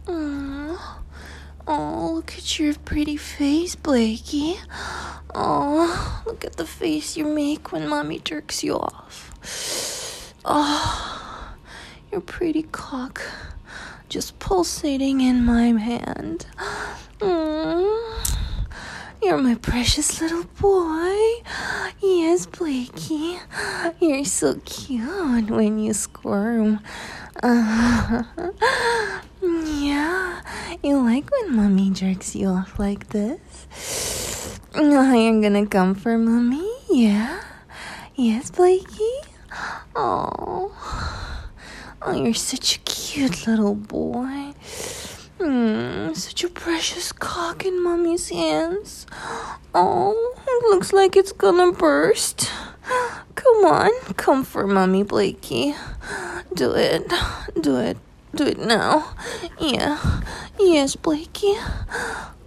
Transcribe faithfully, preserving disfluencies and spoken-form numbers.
Oh, oh, look at your pretty face, Blakey. Oh, look at the face you make when Mommy jerks you off. Oh, your pretty cock just pulsating in my hand. Mm. You're my precious little boy. Yes, Blakey. You're so cute when you squirm. Uh, yeah, you like when Mommy jerks you off like this? Oh, you're gonna come for Mommy? Yeah? Yes, Blakey? Oh, oh, you're such a cute little boy. Mm, such a precious cock in Mommy's hands. Oh, it looks like it's gonna burst. Come on, come for Mommy, Blakey. Do it, do it, do it now. Yeah, yes, Blakey.